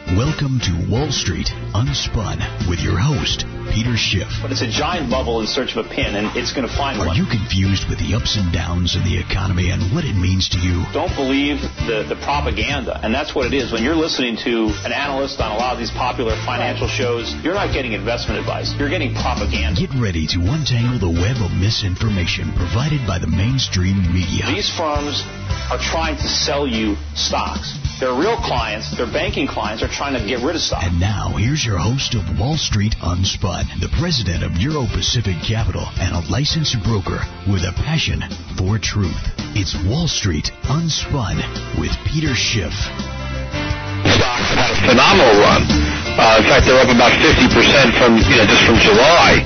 Welcome to Wall Street Unspun with your host, Peter Schiff. But it's a giant bubble in search of a pin, and it's going to find one. Are you confused with the ups and downs of the economy and what it means to you? Don't believe the propaganda, and that's what it is. When you're listening to an analyst on a lot of these popular financial shows, you're not getting investment advice. You're getting propaganda. Get ready to untangle the web of misinformation provided by the mainstream media. These firms are trying to sell you stocks. Their real clients, their banking clients, are trying to get rid of stock. And now, here's your host of Wall Street Unspun, the president of Euro Pacific Capital, and a licensed broker with a passion for truth. It's Wall Street Unspun with Peter Schiff. Stocks have had a phenomenal run. In fact, they're up about 50% from just from July.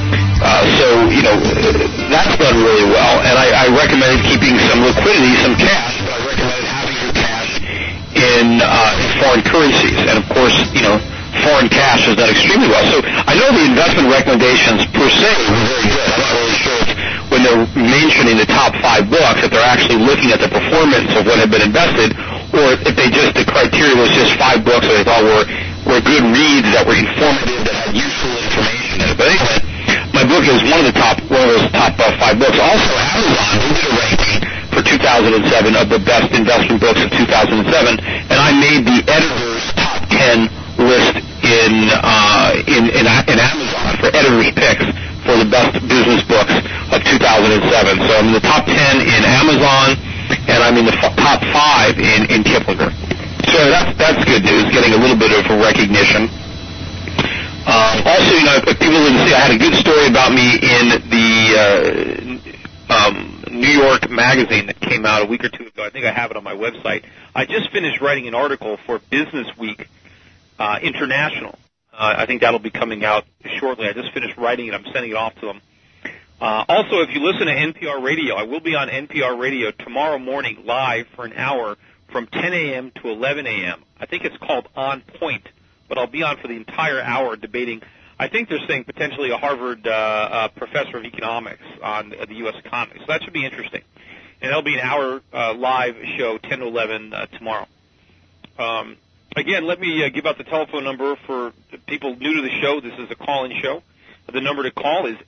That's done really well. And I recommended keeping some liquidity, some cash. But I recommended having your cash in foreign currencies. And of course, foreign cash has done extremely well. So I know the investment recommendations per se were very good. I'm not really sure if when they're mentioning the top 5 books, if they're actually looking at the performance of what had been invested, or if the criteria was just 5 books that they thought were good reads that were informative, that had useful information in it. But anyway, my book is one of those top 5 books. Also, Amazon, we did a ranking for 2007 of the best investment books of 2007, and I made the editor's top 10 list in Amazon for editor's picks for the best business books of 2007. So I'm in the top 10 in Amazon, and I'm in the top 5 in Kiplinger. So that's good news, getting a little bit of recognition. Also, people didn't see, I had a good story about me in the New York Magazine that came out a week or two ago. I think I have it on my website. I just finished writing an article for Business Week International. I think that'll be coming out shortly. I just finished writing it. I'm sending it off to them. Also, if you listen to NPR Radio, I will be on NPR Radio tomorrow morning live for an hour from 10 a.m. to 11 a.m. I think it's called On Point, but I'll be on for the entire hour debating. I think they're saying potentially a Harvard professor of economics on the U.S. economy. So that should be interesting. And that'll be an hour live show, 10 to 11 tomorrow. Again, let me give out the telephone number for people new to the show. This is a call-in show. The number to call is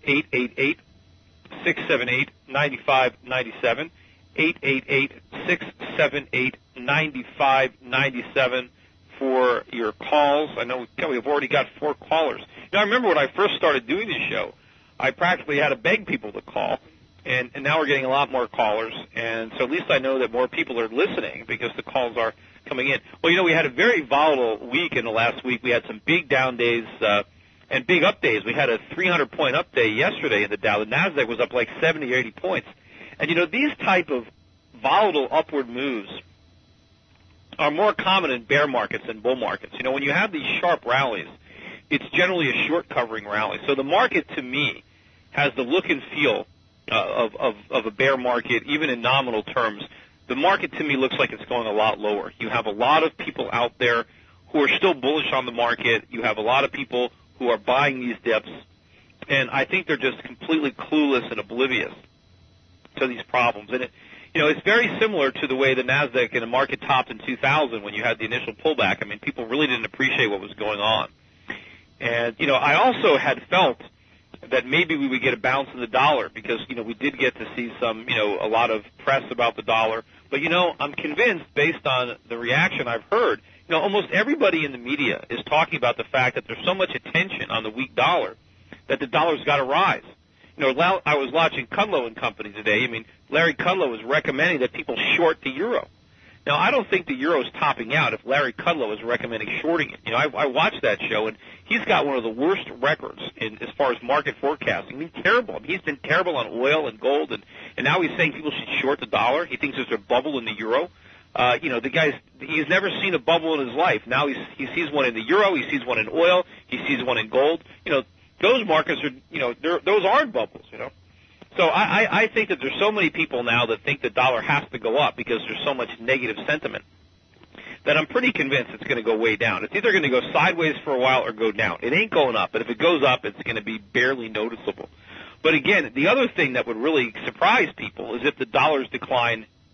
888-678-9597, 888-678-9597 for your calls. I know we've already got 4 callers. I remember when I first started doing this show, I practically had to beg people to call, and now we're getting a lot more callers, and so at least I know that more people are listening because the calls are coming in. Well, we had a very volatile week in the last week. We had some big down days and big up days. We had a 300-point up day yesterday in the Dow. The NASDAQ was up like 70 or 80 points. And, these type of volatile upward moves are more common in bear markets than bull markets. When you have these sharp rallies, it's generally a short covering rally. So the market, to me, has the look and feel of a bear market, even in nominal terms. The market, to me, looks like it's going a lot lower. You have a lot of people out there who are still bullish on the market. You have a lot of people who are buying these dips, and I think they're just completely clueless and oblivious to these problems. And it's very similar to the way the NASDAQ and the market topped in 2000 when you had the initial pullback. I mean, people really didn't appreciate what was going on. And, I also had felt that maybe we would get a bounce in the dollar because, we did get to see some, a lot of press about the dollar. But, I'm convinced, based on the reaction I've heard, almost everybody in the media is talking about the fact that there's so much attention on the weak dollar that the dollar's got to rise. I was watching Kudlow and Company today. I mean, Larry Kudlow was recommending that people short the euro. Now, I don't think the euro is topping out if Larry Kudlow is recommending shorting it. I watched that show, and he's got one of the worst records as far as market forecasting. I mean, terrible. I mean, he's been terrible on oil and gold, and now he's saying people should short the dollar. He thinks there's a bubble in the euro. The guy's, he's never seen a bubble in his life. Now he sees one in the euro, he sees one in oil, he sees one in gold. Those markets are, those aren't bubbles, So I think that there's so many people now that think the dollar has to go up because there's so much negative sentiment that I'm pretty convinced it's going to go way down. It's either going to go sideways for a while or go down. It ain't going up, but if it goes up, it's going to be barely noticeable. But again, the other thing that would really surprise people is if the dollars decline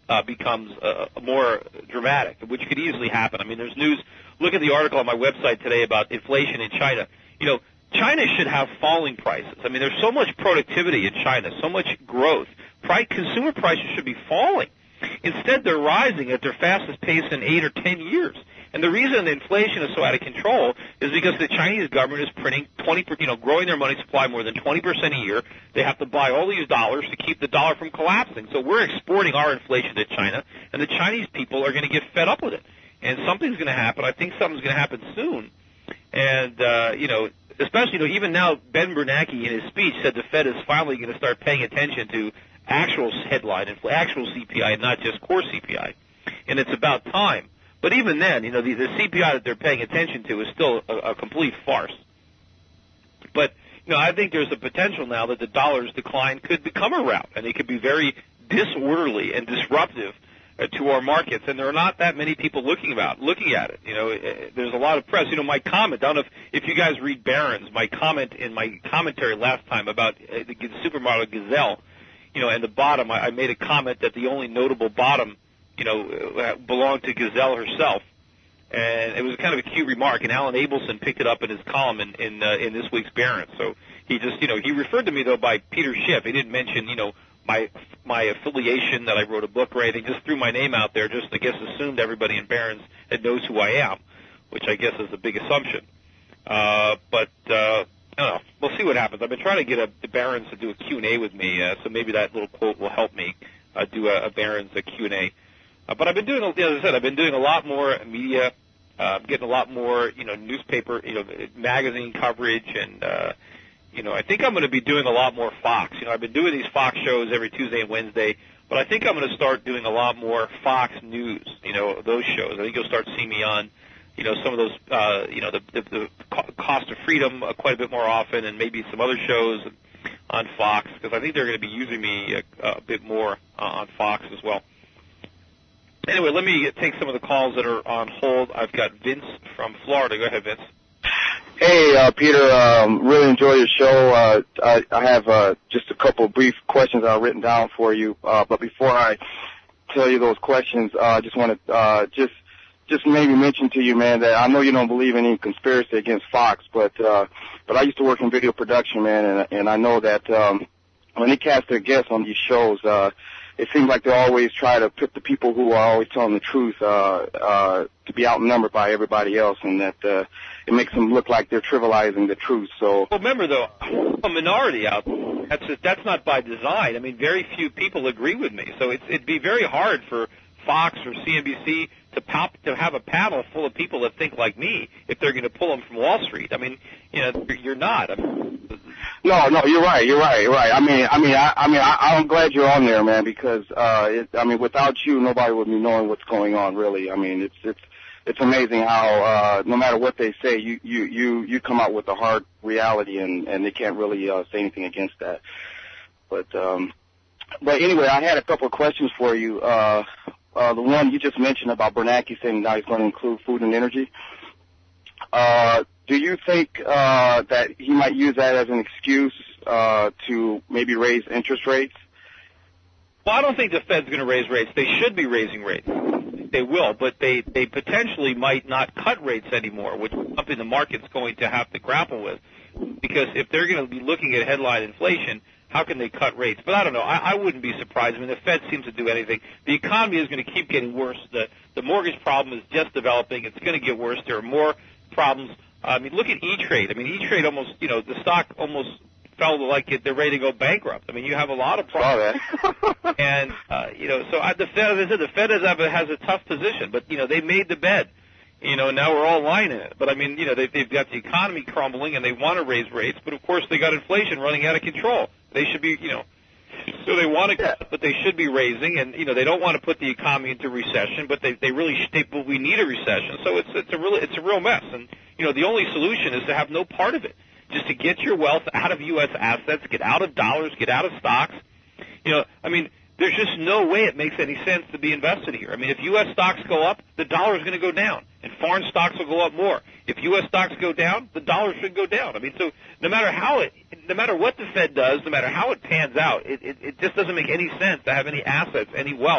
becomes more dramatic, which could easily happen. I mean, there's news. Look at the article on my website today about inflation in China. You know, China should have falling prices. I mean, there's so much productivity in China, so much growth. Consumer prices should be falling. Instead, they're rising at their fastest pace in 8 or 10 years. And the reason the inflation is so out of control is because the Chinese government is printing growing their money supply more than 20% a year. They have to buy all these dollars to keep the dollar from collapsing. So we're exporting our inflation to China, and the Chinese people are going to get fed up with it. And something's going to happen. I think something's going to happen soon. And, especially, even now, Ben Bernanke in his speech said the Fed is finally going to start paying attention to actual headline, actual CPI, and not just core CPI. And it's about time. But even then, the CPI that they're paying attention to is still a complete farce. But, I think there's a potential now that the dollar's decline could become a rout, and it could be very disorderly and disruptive to our markets, and there are not that many people looking at it. There's a lot of press. My comment, I don't know if you guys read Barron's, my comment in my commentary last time about the supermodel Gazelle, and the bottom, I made a comment that the only notable bottom, belonged to Gazelle herself. And it was kind of a cute remark, and Alan Abelson picked it up in his column in this week's Barron's. So he just, he referred to me, though, by Peter Schiff. He didn't mention, my affiliation, that I wrote a book or anything. Just threw my name out there, just, I guess, assumed everybody in Barron's knows who I am, which I guess is a big assumption. But I don't know. We'll see what happens. I've been trying to get the Barron's to do a Q&A with me, so maybe that little quote will help me do a Barron's Q&A. But I've been doing, as I said, I've been doing a lot more media, getting a lot more, newspaper, magazine coverage, and I think I'm going to be doing a lot more Fox. I've been doing these Fox shows every Tuesday and Wednesday, but I think I'm going to start doing a lot more Fox News, those shows. I think you'll start seeing me on, some of those, the Cost of Freedom quite a bit more often, and maybe some other shows on Fox, because I think they're going to be using me a bit more on Fox as well. Anyway, let me take some of the calls that are on hold. I've got Vince from Florida. Go ahead, Vince. Hey, Peter, really enjoy your show. I have just a couple of brief questions I've written down for you. But before I tell you those questions, I just want to just maybe mention to you, man, that I know you don't believe in any conspiracy against Fox, but I used to work in video production, man, and I know that when they cast their guests on these shows, it seems like they always try to put the people who are always telling the truth to be outnumbered by everybody else, and that it makes them look like they're trivializing the truth. So, well, remember, though, a minority out there. That's not by design. I mean, very few people agree with me, so it'd be very hard for Fox or CNBC to have a panel full of people that think like me if they're going to pull them from Wall Street. I mean, you're not. No, you're right. I'm glad you're on there, man, because without you, nobody would be knowing what's going on, really. I mean, it's amazing how no matter what they say, you come out with a hard reality, and they can't really say anything against that. But anyway, I had a couple of questions for you. The one you just mentioned about Bernanke saying now he's going to include food and energy. Do you think that he might use that as an excuse to maybe raise interest rates? Well, I don't think the Fed's going to raise rates. They should be raising rates. They will, but they potentially might not cut rates anymore, which is something the market's going to have to grapple with. Because if they're going to be looking at headline inflation, how can they cut rates? But I don't know. I wouldn't be surprised. I mean, the Fed seems to do anything. The economy is going to keep getting worse. The mortgage problem is just developing. It's going to get worse. There are more problems. I mean, look at E-Trade. I mean, E-Trade almost, the stock almost fell to like they're ready to go bankrupt. I mean, you have a lot of problems. And, so the Fed, as I said, the Fed has a tough position. But, they made the bed. Now we're all lying in it. But, I mean, they've got the economy crumbling, and they want to raise rates. But, of course, they got inflation running out of control. They should be, so they want to cut, but they should be raising. And, they don't want to put the economy into recession, but but we need a recession. So it's a real mess. And, the only solution is to have no part of it. Just to get your wealth out of U.S. assets, get out of dollars, get out of stocks. There's just no way it makes any sense to be invested here. I mean, if U.S. stocks go up, the dollar is going to go down, and foreign stocks will go up more. If U.S. stocks go down, the dollar should go down. I mean, so no matter what the Fed does, no matter how it pans out, it just doesn't make any sense to have any assets, any wealth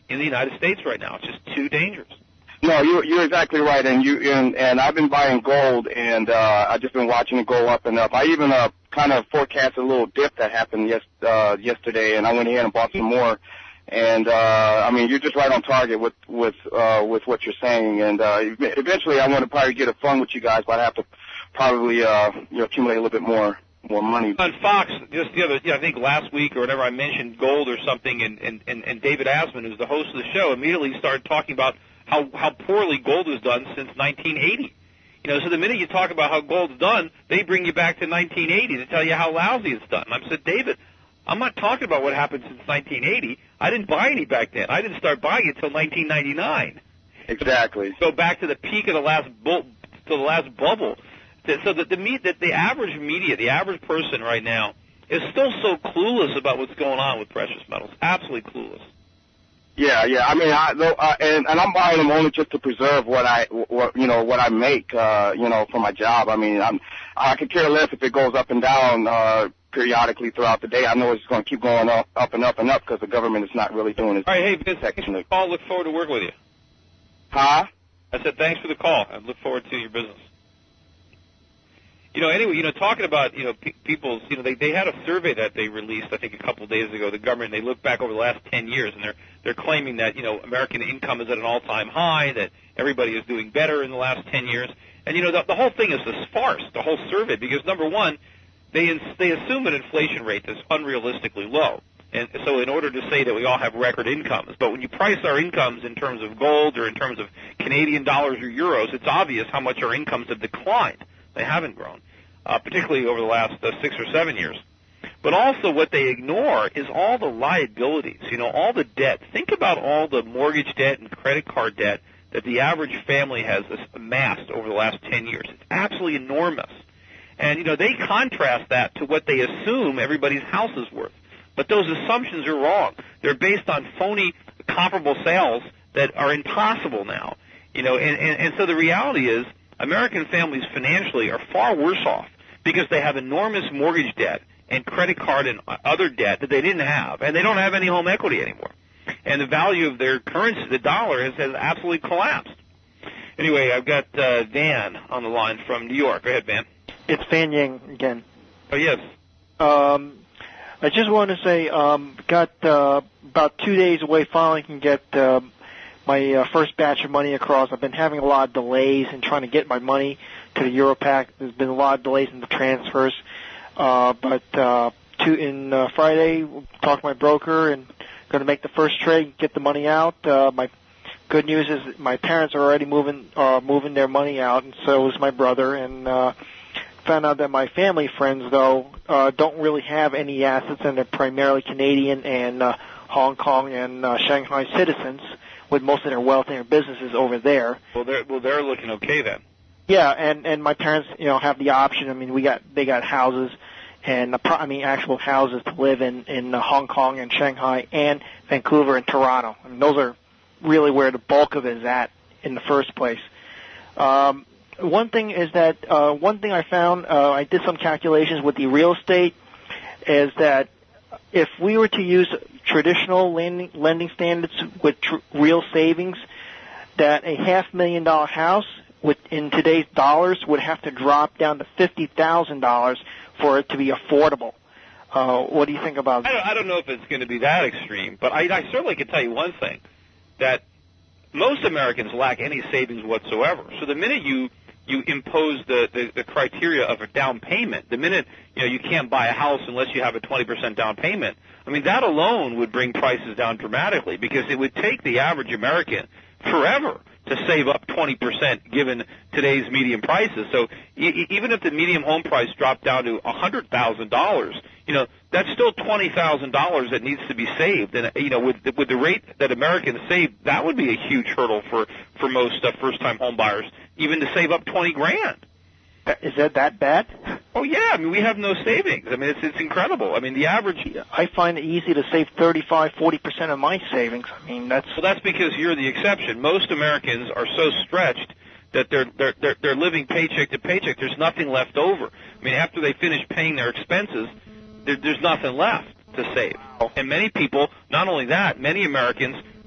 in the United States right now. It's just too dangerous. No, you're exactly right, and I've been buying gold, and I've just been watching it go up and up. I even kind of forecasted a little dip that happened yesterday, and I went ahead and bought some more. And I mean, you're just right on target with what you're saying. And eventually, I want to probably get a fund with you guys, but I have to probably accumulate a little bit more money. On Fox, just the other, I think last week or whatever, I mentioned gold or something, and David Asman, who's the host of the show, immediately started talking about how poorly gold has done since 1980. So the minute you talk about how gold's done, they bring you back to 1980 to tell you how lousy it's done. And I said, David, I'm not talking about what happened since 1980. I didn't buy any back then. I didn't start buying it until 1999. Exactly. Go back to the peak of the last bubble. So that the average media, the average person right now, is still so clueless about what's going on with precious metals. Absolutely clueless. Yeah. I mean, and I'm buying them only just to preserve what I make, for my job. I mean, I could care less if it goes up and down periodically throughout the day. I know it's going to keep going up and up and up because the government is not really doing its. All right, hey, Vince, thanks for the call. Look forward to working with you. Huh? I said thanks for the call. I look forward to your business. Anyway, talking about, people's, they had a survey that they released, I think, a couple of days ago, the government, they looked back over the last 10 years, and they're claiming that, American income is at an all-time high, that everybody is doing better in the last 10 years. And, the whole thing is this farce, the whole survey, because, number one, they assume an inflation rate that's unrealistically low. And so in order to say that we all have record incomes, but when you price our incomes in terms of gold or in terms of Canadian dollars or euros, it's obvious how much our incomes have declined. They haven't grown, particularly over the last 6 or 7 years. But also what they ignore is all the liabilities, all the debt. Think about all the mortgage debt and credit card debt that the average family has amassed over the last 10 years. It's absolutely enormous. And, they contrast that to what they assume everybody's house is worth. But those assumptions are wrong. They're based on phony comparable sales that are impossible now. And so the reality is American families financially are far worse off because they have enormous mortgage debt and credit card and other debt that they didn't have, and they don't have any home equity anymore. And the value of their currency, the dollar, has absolutely collapsed. Anyway, I've got Van on the line from New York. Go ahead, Van. It's Fan Yang again. Oh, yes. I just want to say, got about 2 days away finally can get my first batch of money across. I've been having a lot of delays in trying to get my money to the Europac. There's been a lot of delays in the transfers. But Friday, talked to my broker and going to make the first trade, get the money out. My good news is my parents are already moving their money out, and so is my brother. And found out that my family friends, though, don't really have any assets, and they're primarily Canadian and Hong Kong and Shanghai citizens, with most of their wealth and their businesses over there. Well, they're looking okay then. Yeah, and my parents, have the option. I mean, they got houses, and actual houses to live in Hong Kong and Shanghai and Vancouver and Toronto. I mean, those are really where the bulk of it is at in the first place. One thing I found, I did some calculations with the real estate, is that if we were to use traditional lending standards with real savings, that a $500,000 house in today's dollars would have to drop down to $50,000 for it to be affordable. What do you think about that? I don't know if it's going to be that extreme, but I certainly can tell you one thing, that most Americans lack any savings whatsoever. So the minute you impose the criteria of a down payment, the minute you can't buy a house unless you have a 20% down payment, I mean, that alone would bring prices down dramatically, because it would take the average American forever to save up 20% given today's median prices. So even if the median home price dropped down to $100,000, that's still $20,000 that needs to be saved. And with the rate that Americans save, that would be a huge hurdle for most first-time home buyers, even to save up $20,000. Is that bad? Oh yeah, I mean, we have no savings. I mean, it's incredible. I mean, the average. I find it easy to save 35-40% of my savings. I mean, that's because you're the exception. Most Americans are so stretched that they're living paycheck to paycheck. There's nothing left over. I mean, after they finish paying their expenses, there's nothing left to save. And many people, not only that, many Americans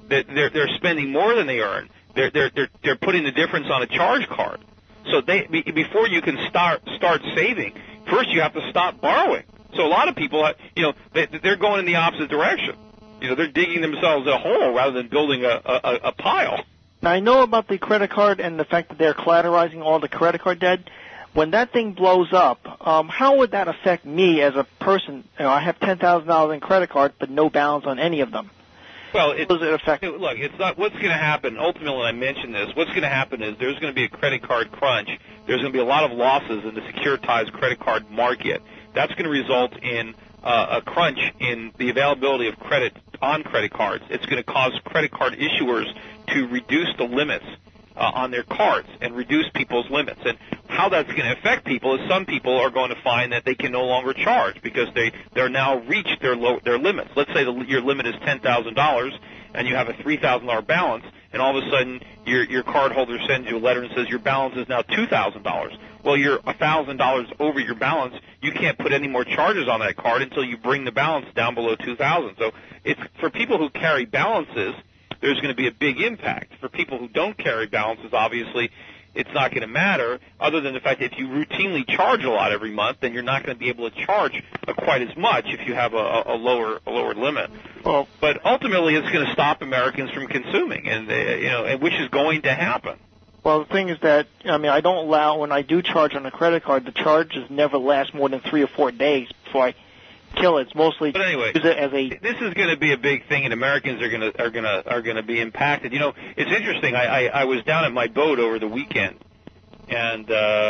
that they're spending more than they earn. They're putting the difference on a charge card. So before you can start saving, first you have to stop borrowing. So a lot of people, they're going in the opposite direction. They're digging themselves a hole rather than building a pile. Now, I know about the credit card and the fact that they're collateralizing all the credit card debt. When that thing blows up, how would that affect me as a person? I have $10,000 in credit cards, but no balance on any of them. Well, does it affect? Look, it's not. What's going to happen? Ultimately, I mentioned this. What's going to happen is there's going to be a credit card crunch. There's going to be a lot of losses in the securitized credit card market. That's going to result in a crunch in the availability of credit on credit cards. It's going to cause credit card issuers to reduce the limits on their cards and reduce people's limits. And how that's going to affect people is some people are going to find that they can no longer charge because they're now reached their limits. Let's say your limit is $10,000 and you have a $3,000 balance, and all of a sudden your card holder sends you a letter and says your balance is now $2,000. Well, you're $1,000 over your balance. You can't put any more charges on that card until you bring the balance down below $2,000. So it's for people who carry balances, there's going to be a big impact. For people who don't carry balances, obviously, it's not going to matter, other than the fact that if you routinely charge a lot every month, then you're not going to be able to charge quite as much if you have a lower limit. Well, but ultimately, it's going to stop Americans from consuming, and which is going to happen. Well, the thing is that, I don't allow, when I do charge on a credit card, the charges never last more than 3 or 4 days before I kill it. It's mostly but anyway, use it as a. This is going to be a big thing, and Americans are going to be impacted. It's interesting. I was down at my boat over the weekend, and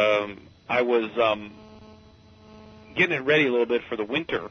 I was getting it ready a little bit for the winter.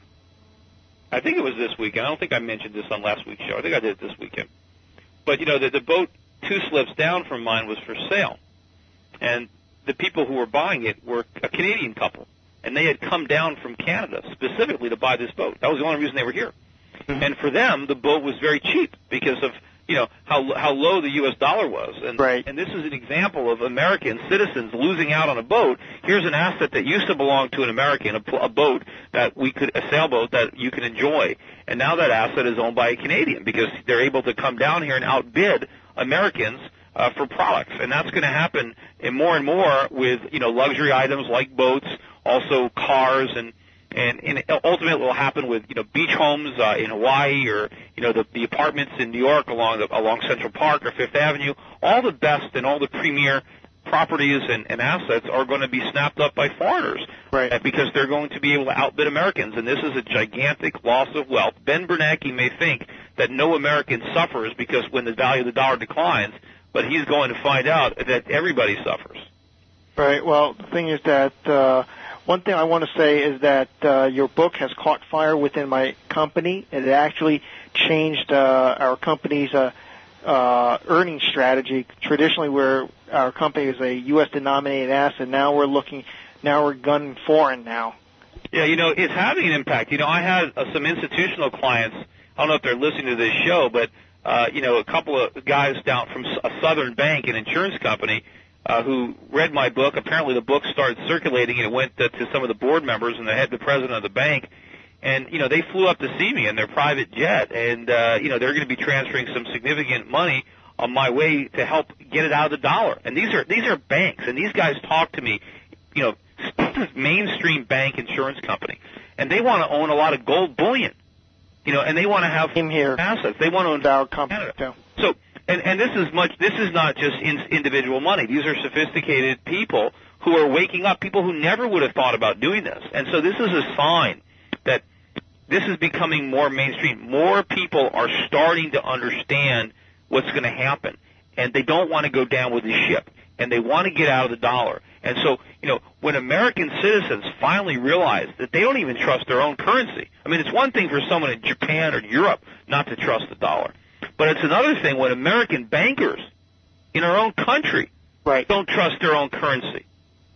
I think it was this weekend. I don't think I mentioned this on last week's show. I think I did it this weekend. But the boat 2 slips down from mine was for sale, and the people who were buying it were a Canadian couple. And they had come down from Canada specifically to buy this boat. That was the only reason they were here. Mm-hmm. And for them, the boat was very cheap because of how low the U.S. dollar was. And, right. And this is an example of American citizens losing out on a boat. Here's an asset that used to belong to an American, a boat a sailboat that you can enjoy. And now that asset is owned by a Canadian because they're able to come down here and outbid Americans for products. And that's going to happen more and more with luxury items like boats, also cars, and ultimately it will happen with beach homes in Hawaii, or the apartments in New York along Central Park or Fifth Avenue. All the best and all the premier properties and assets are going to be snapped up by foreigners, right? Because they're going to be able to outbid Americans, and this is a gigantic loss of wealth. Ben Bernanke may think that no American suffers because when the value of the dollar declines, but he's going to find out that everybody suffers. Right. Well, the thing is that one thing I want to say is that your book has caught fire within my company. It actually changed our company's earnings strategy. Traditionally, where our company is a U.S. denominated asset, now we're gunning foreign now. Yeah, it's having an impact. I had some institutional clients. I don't know if they're listening to this show, but a couple of guys down from a Southern bank, an insurance company, who read my book. Apparently the book started circulating, and it went to some of the board members and the president of the bank. And, they flew up to see me in their private jet, and, they're going to be transferring some significant money on my way to help get it out of the dollar. And these are banks, and these guys talk to me, mainstream bank insurance company, and they want to own a lot of gold bullion, and they want to have assets. They want to own our company. So, and this is not just individual money. These are sophisticated people who are waking up, people who never would have thought about doing this. And so this is a sign that this is becoming more mainstream. More people are starting to understand what's going to happen, and they don't want to go down with the ship, and they want to get out of the dollar. And so, when American citizens finally realize that they don't even trust their own currency, it's one thing for someone in Japan or Europe not to trust the dollar, but it's another thing when American bankers in our own country don't trust their own currency.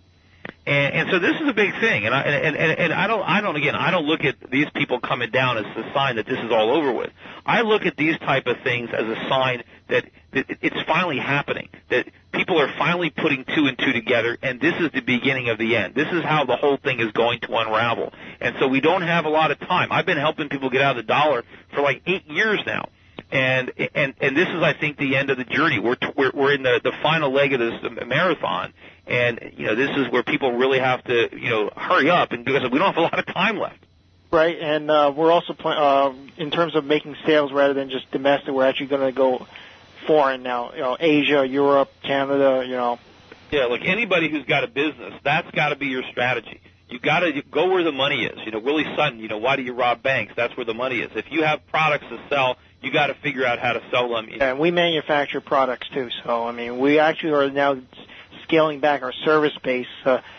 And so this is a big thing, and I don't look at these people coming down as a sign that this is all over with. I look at these type of things as a sign that it's finally happening, that people are finally putting 2 and 2 together, and this is the beginning of the end. This is how the whole thing is going to unravel. And so we don't have a lot of time. I've been helping people get out of the dollar for like 8 years now. And this is, I think, the end of the journey. We're in the final leg of this marathon, and this is where people really have to hurry up, and because we don't have a lot of time left. Right, and we're also in terms of making sales rather than just domestic. We're actually going to go foreign now. Asia, Europe, Canada. Yeah, like anybody who's got a business, that's got to be your strategy. You got to go where the money is. Willie Sutton, why do you rob banks? That's where the money is. If you have products to sell, you got to figure out how to sell them. And we manufacture products too. So I mean, we actually are now scaling back our service-based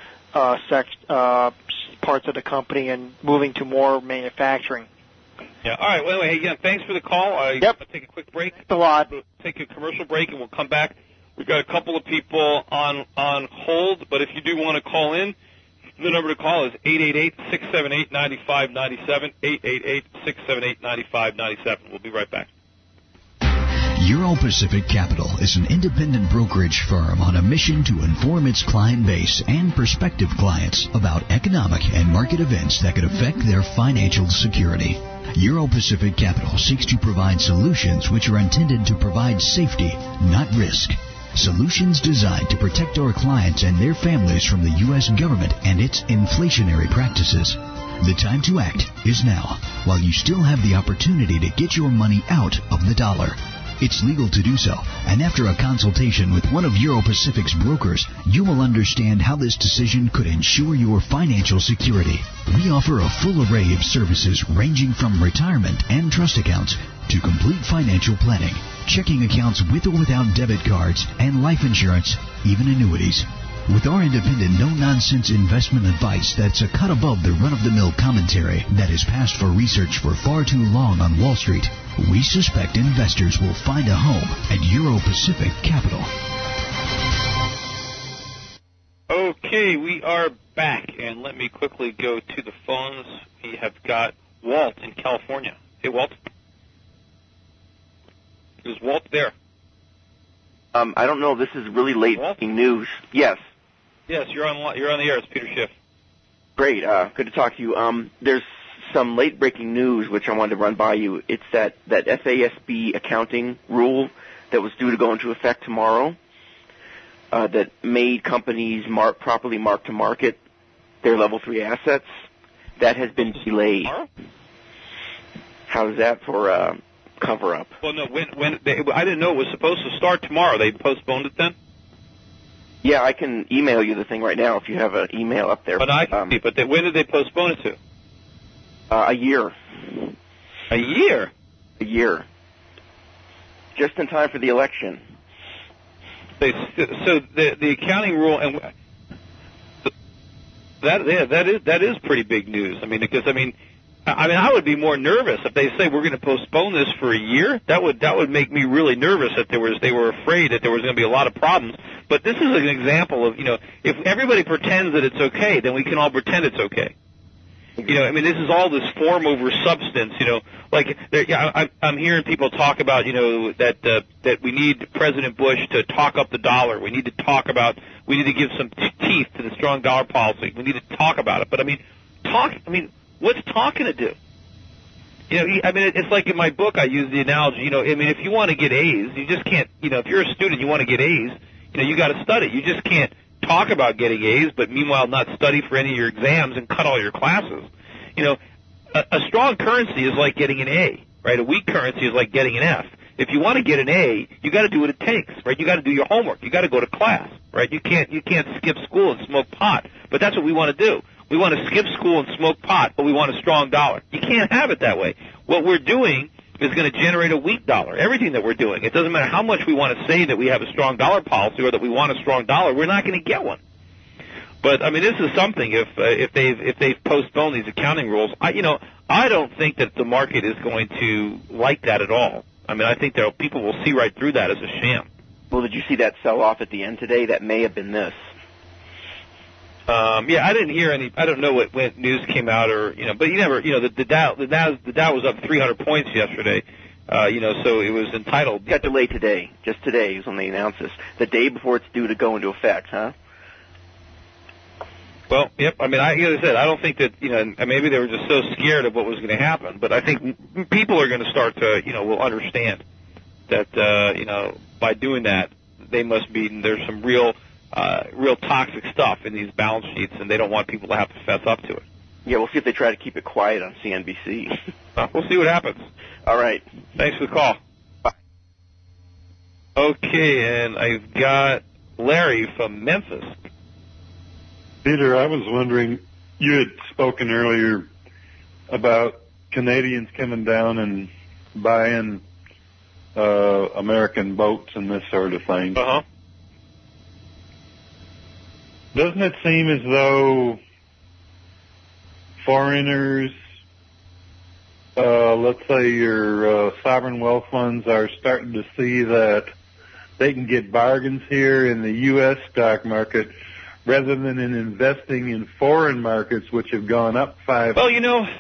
parts of the company and moving to more manufacturing. Yeah. All right. Well, anyway, again, thanks for the call. Yep. I'll take a quick break. Thanks a lot. We'll take a commercial break, and we'll come back. We've got a couple of people on hold, but if you do want to call in, the number to call is 888-678-9597, 888-678-9597. We'll be right back. Euro Pacific Capital is an independent brokerage firm on a mission to inform its client base and prospective clients about economic and market events that could affect their financial security. Euro Pacific Capital seeks to provide solutions which are intended to provide safety, not risk. Solutions designed to protect our clients and their families from the U.S. government and its inflationary practices. The time to act is now, while you still have the opportunity to get your money out of the dollar. It's legal to do so, and after a consultation with one of Euro Pacific's brokers, you will understand how this decision could ensure your financial security. We offer a full array of services ranging from retirement and trust accounts to complete financial planning, checking accounts with or without debit cards, and life insurance, even annuities. With our independent, no-nonsense investment advice that's a cut above the run-of-the-mill commentary that has passed for research for far too long on Wall Street, we suspect investors will find a home at Euro Pacific Capital. Okay, we are back, and let me quickly go to the phones. We have got Walt in California. Hey, Walt. Is Walt there? I don't know. This is really late breaking news. Yes. Yes, you're on the air. It's Peter Schiff. Great. Good to talk to you. There's some late breaking news which I wanted to run by you. It's that FASB accounting rule that was due to go into effect tomorrow that made companies properly mark to market their level 3 assets. That has been delayed. How's that for cover up? Well, no. I didn't know it was supposed to start tomorrow. They postponed it then. Yeah, I can email you the thing right now if you have an email up there. But I can see. But when did they postpone it to? A year. A year? A year. Just in time for the election. So the accounting rule, and that is pretty big news. I mean, because I would be more nervous if they say we're going to postpone this for a year. That would make me really nervous that they were afraid that there was going to be a lot of problems. But this is an example of, if everybody pretends that it's okay, then we can all pretend it's okay. This is all this form over substance. I'm hearing people talk about, that we need President Bush to talk up the dollar. We need to give some teeth to the strong dollar policy. We need to talk about it. But what's talking to do? It's like in my book I use the analogy, if you want to get A's, you just can't, if you're a student, you want to get A's, you got to study. You just can't talk about getting A's, but meanwhile not study for any of your exams and cut all your classes. A strong currency is like getting an A, right? A weak currency is like getting an F. If you want to get an A, you got to do what it takes, right? You got to do your homework. You got to go to class, right? You can't skip school and smoke pot. But that's what we want to do. We want to skip school and smoke pot, but we want a strong dollar. You can't have it that way. What we're doing is going to generate a weak dollar. Everything that we're doing. It doesn't matter how much we want to say that we have a strong dollar policy or that we want a strong dollar. We're not going to get one. But this is something. If they've postponed these accounting rules, I don't think that the market is going to like that at all. I think people will see right through that as a sham. Well, did you see that sell-off at the end today? That may have been this. I didn't hear any. I don't know when news came out but you never, the Dow was up 300 points yesterday, so it was entitled. It got delayed today. Just today is when they announced this. The day before it's due to go into effect, huh? Well, yep. I mean, like I said, I don't think that, maybe they were just so scared of what was going to happen. But I think people are going to start to, will understand that, by doing that, there's some real toxic stuff in these balance sheets, and they don't want people to have to fess up to it. Yeah, we'll see if they try to keep it quiet on CNBC. We'll see what happens. All right. Thanks for the call. Bye. Okay, and I've got Larry from Memphis. Peter, I was wondering, you had spoken earlier about Canadians coming down and buying American boats and this sort of thing. Uh-huh. Doesn't it seem as though foreigners, let's say your sovereign wealth funds, are starting to see that they can get bargains here in the U.S. stock market rather than in investing in foreign markets, which have gone up 5%? Well,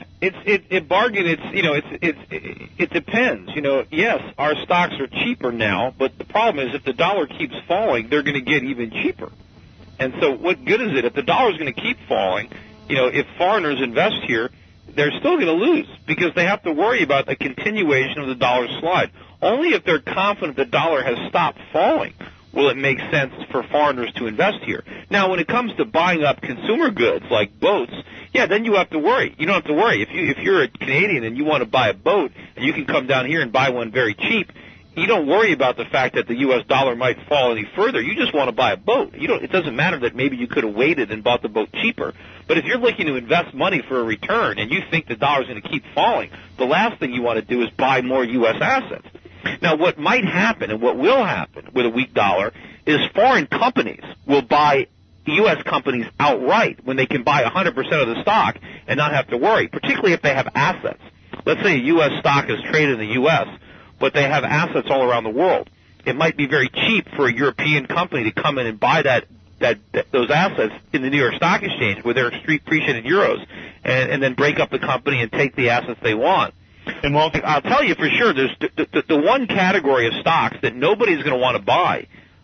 it depends. Yes, our stocks are cheaper now, but the problem is if the dollar keeps falling, they're going to get even cheaper. And so what good is it if the dollar's going to keep falling? If foreigners invest here, they're still going to lose because they have to worry about a continuation of the dollar slide. Only if they're confident the dollar has stopped falling will it make sense for foreigners to invest here. Now, when it comes to buying up consumer goods like boats, yeah, then you have to worry. You don't have to worry. If you're a Canadian and you want to buy a boat and you can come down here and buy one very cheap, you don't worry about the fact that the U.S. dollar might fall any further. You just want to buy a boat. It doesn't matter that maybe you could have waited and bought the boat cheaper. But if you're looking to invest money for a return and you think the dollar's going to keep falling, the last thing you want to do is buy more U.S. assets. Now, what might happen and what will happen with a weak dollar is foreign companies will buy U.S. companies outright when they can buy 100% of the stock and not have to worry, particularly if they have assets. Let's say a U.S. stock is traded in the U.S., but they have assets all around the world. It might be very cheap for a European company to come in and buy those assets in the New York Stock Exchange where they're appreciated in euros and then break up the company and take the assets they want. And I'll tell you for sure, there's the one category of stocks that nobody's going to want to buy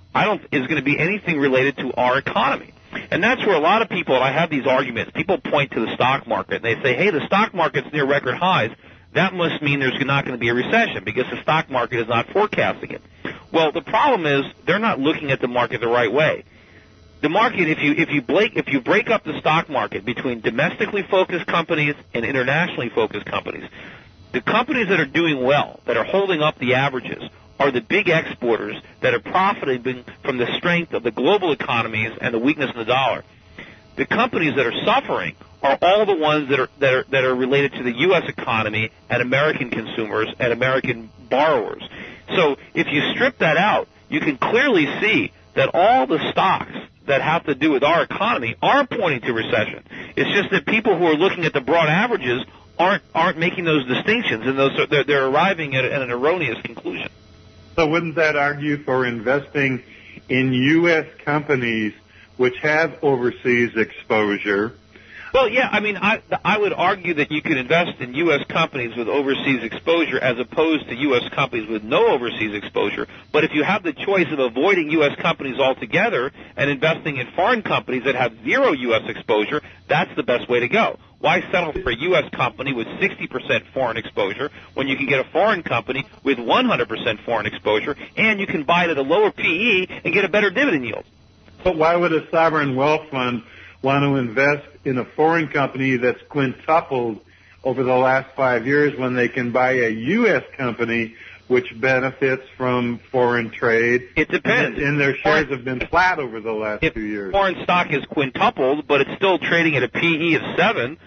is going to be anything related to our economy. And that's where a lot of people, and I have these arguments, people point to the stock market and they say, hey, the stock market's near record highs. That must mean there's not going to be a recession because the stock market is not forecasting it. Well, the problem is they're not looking at the market the right way. The market, if you break up the stock market between domestically focused companies and internationally focused companies, the companies that are doing well, that are holding up the averages, are the big exporters that are profiting from the strength of the global economies and the weakness of the dollar. The companies that are suffering are all the ones that are related to the U.S. economy and American consumers and American borrowers. So if you strip that out, you can clearly see that all the stocks that have to do with our economy are pointing to recession. It's just that people who are looking at the broad averages aren't making those distinctions, and they're arriving at an erroneous conclusion. So wouldn't that argue for investing in U.S. companies which have overseas exposure? Well, yeah, I mean, I would argue that you could invest in U.S. companies with overseas exposure as opposed to U.S. companies with no overseas exposure. But if you have the choice of avoiding U.S. companies altogether and investing in foreign companies that have zero U.S. exposure, that's the best way to go. Why settle for a U.S. company with 60% foreign exposure when you can get a foreign company with 100% foreign exposure and you can buy it at a lower PE and get a better dividend yield? But why would a sovereign wealth fund want to invest in a foreign company that's quintupled over the last 5 years when they can buy a U.S. company which benefits from foreign trade? It depends. And their shares have been flat over the last 2 years. If foreign stock is quintupled, but it's still trading at a PE of 7,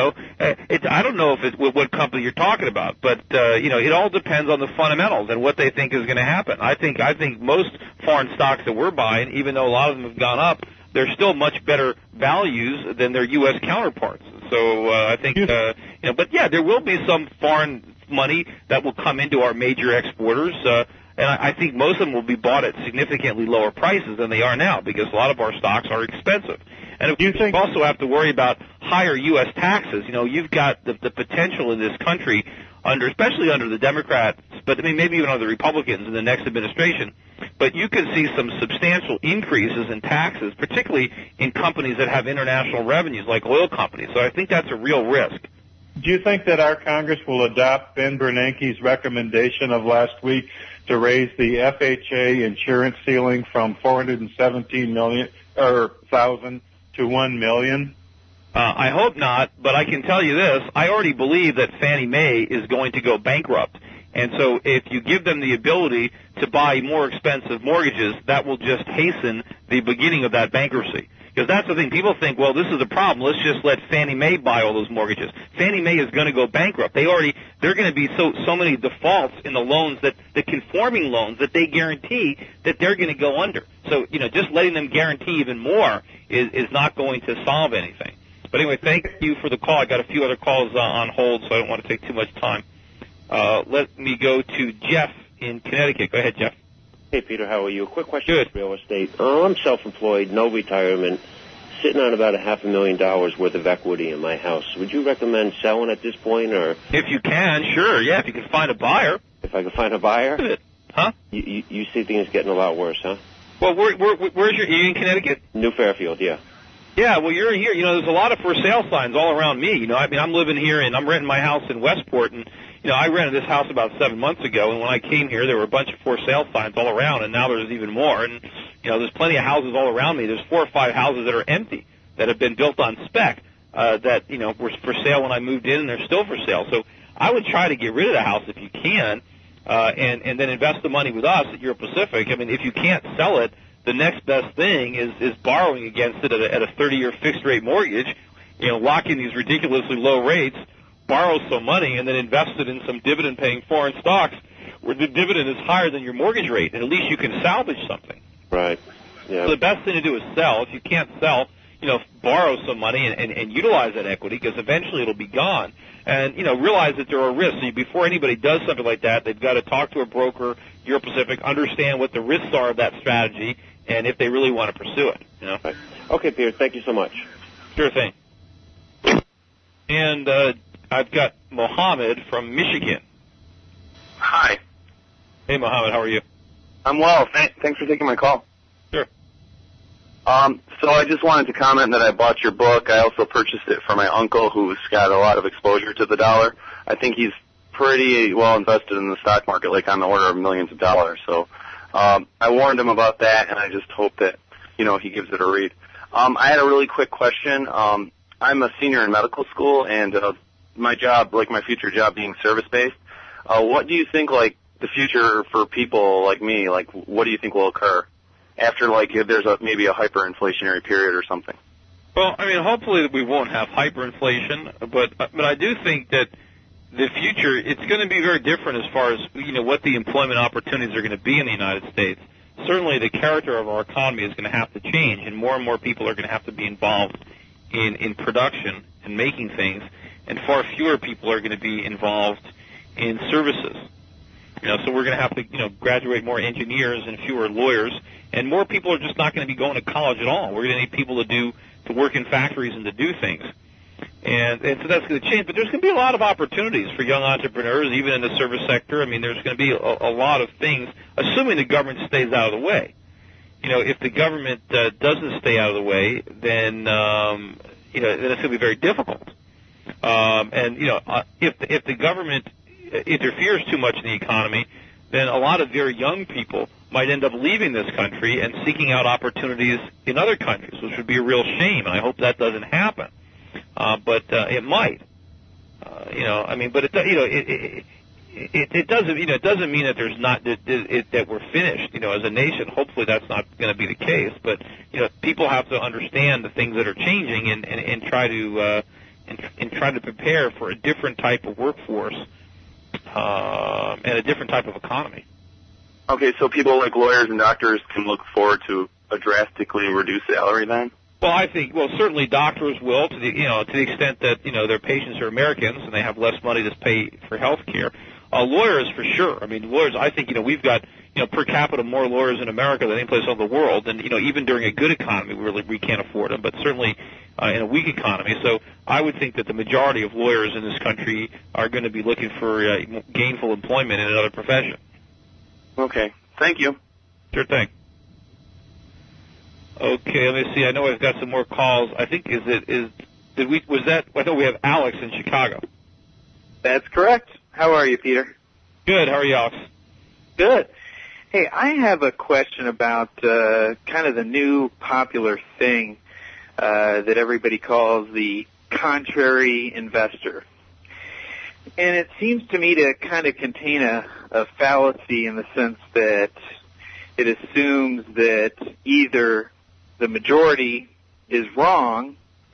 I don't know what company you're talking about, but it all depends on the fundamentals and what they think is going to happen. I think most foreign stocks that we're buying, even though a lot of them have gone up, they're still much better values than their U.S. counterparts. So I think, but yeah, there will be some foreign money that will come into our major exporters, and I think most of them will be bought at significantly lower prices than they are now because a lot of our stocks are expensive. And you also have to worry about higher U.S. taxes. You've got the potential in this country, especially under the Democrats, but I mean maybe even under the Republicans in the next administration, but you could see some substantial increases in taxes, particularly in companies that have international revenues like oil companies. So I think that's a real risk. Do you think that our Congress will adopt Ben Bernanke's recommendation of last week to raise the FHA insurance ceiling from 417,000 to 1 million? I hope not, but I can tell you this. I already believe that Fannie Mae is going to go bankrupt. And so if you give them the ability to buy more expensive mortgages, that will just hasten the beginning of that bankruptcy. Because that's the thing. People think, well, this is the problem. Let's just let Fannie Mae buy all those mortgages. Fannie Mae is going to go bankrupt. They're going to be so many defaults in the loans, that the conforming loans that they guarantee, that they're going to go under. So, just letting them guarantee even more is not going to solve anything. But anyway, thank you for the call. I got a few other calls on hold, so I don't want to take too much time. Let me go to Jeff in Connecticut. Go ahead, Jeff. Hey, Peter, how are you? A quick question Good. about real estate. I'm self-employed, no retirement, sitting on about $500,000 worth of equity in my house. Would you recommend selling at this point, or? If you can, sure. Yeah, if you can find a buyer. If I can find a buyer? Huh? You see things getting a lot worse, huh? Well, where's you in Connecticut? New Fairfield, yeah. Yeah, well, you're here. There's a lot of for sale signs all around me. I'm living here, and I'm renting my house in Westport, and I rented this house about 7 months ago, and when I came here, there were a bunch of for sale signs all around, and now there's even more. And there's plenty of houses all around me. There's 4 or 5 houses that are empty, that have been built on spec, that were for sale when I moved in, and they're still for sale. So I would try to get rid of the house if you can, and then invest the money with us at Euro Pacific. I mean, if you can't sell it, the next best thing is borrowing against it at a 30-year fixed-rate mortgage, lock in these ridiculously low rates, borrow some money, and then invest it in some dividend-paying foreign stocks where the dividend is higher than your mortgage rate, and at least you can salvage something. Right. Yeah. So the best thing to do is sell. If you can't sell, borrow some money and utilize that equity, because eventually it'll be gone. And, realize that there are risks. So before anybody does something like that, they've got to talk to a broker, Euro Pacific, understand what the risks are of that strategy, and if they really want to pursue it. Right. Okay, Peter, thank you so much. Sure thing. And I've got Mohammed from Michigan. Hi. Hey, Mohammed, how are you? I'm well. Thanks for taking my call. Sure. So I just wanted to comment that I bought your book. I also purchased it for my uncle, who's got a lot of exposure to the dollar. I think he's pretty well invested in the stock market, like on the order of millions of dollars. So I warned him about that, and I just hope that, he gives it a read. I had a really quick question. I'm a senior in medical school, and my job, like my future job being service-based, what do you think, like, the future for people like me, like, what do you think will occur after, like, if there's maybe a hyperinflationary period or something? Well, I mean, hopefully we won't have hyperinflation, but I do think that the future, it's going to be very different as far as, what the employment opportunities are going to be in the United States. Certainly the character of our economy is going to have to change, and more people are going to have to be involved in production and making things, and far fewer people are going to be involved in services. So we're going to have to, graduate more engineers and fewer lawyers, and more people are just not going to be going to college at all. We're going to need people to work in factories and to do things. And so that's going to change, but there's going to be a lot of opportunities for young entrepreneurs, even in the service sector. I mean, there's going to be a lot of things, assuming the government stays out of the way. If the government doesn't stay out of the way, then then it's going to be very difficult. If the government interferes too much in the economy, then a lot of very young people might end up leaving this country and seeking out opportunities in other countries, which would be a real shame. And I hope that doesn't happen. But it might. But it doesn't mean that there's not that we're finished. As a nation, hopefully that's not going to be the case. But people have to understand the things that are changing and try to prepare for a different type of workforce and a different type of economy. Okay, so people like lawyers and doctors can look forward to a drastically reduced salary then? Well, I think, certainly doctors will, to the extent that, their patients are Americans and they have less money to pay for health care. Lawyers, for sure. I mean, lawyers, I think, we've got, per capita more lawyers in America than any place in the world. And, even during a good economy, we can't afford them, but certainly in a weak economy. So I would think that the majority of lawyers in this country are going to be looking for gainful employment in another profession. Okay. Thank you. Sure thing. Okay, let me see. I know I've got some more calls. I think I thought we have Alex in Chicago. That's correct. How are you, Peter? Good. How are you, Alex? Good. Hey, I have a question about kind of the new popular thing that everybody calls the contrary investor. And it seems to me to kind of contain a fallacy in the sense that it assumes that either the majority is wrong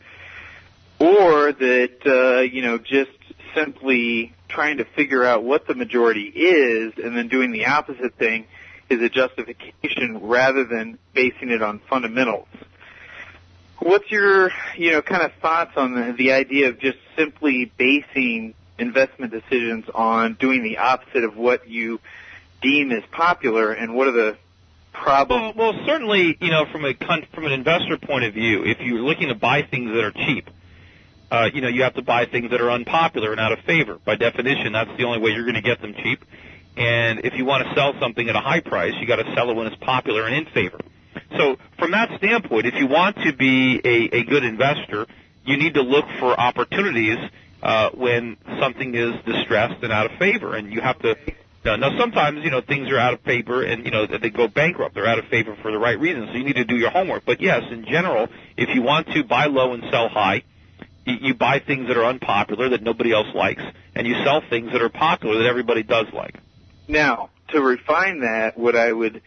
or that, just simply trying to figure out what the majority is and then doing the opposite thing is a justification rather than basing it on fundamentals. What's your, kind of thoughts on the idea of just simply basing investment decisions on doing the opposite of what you deem as popular, and what are the problems? Well, certainly, from an investor point of view, if you're looking to buy things that are cheap, you have to buy things that are unpopular and out of favor. By definition, that's the only way you're going to get them cheap. And if you want to sell something at a high price, you got to sell it when it's popular and in favor. So from that standpoint, if you want to be a good investor, you need to look for opportunities when something is distressed and out of favor. And you have to now sometimes, things are out of favor and, they go bankrupt. They're out of favor for the right reasons. So you need to do your homework. But yes, in general, if you want to buy low and sell high, you buy things that are unpopular that nobody else likes, and you sell things that are popular that everybody does like. Now, to refine that, what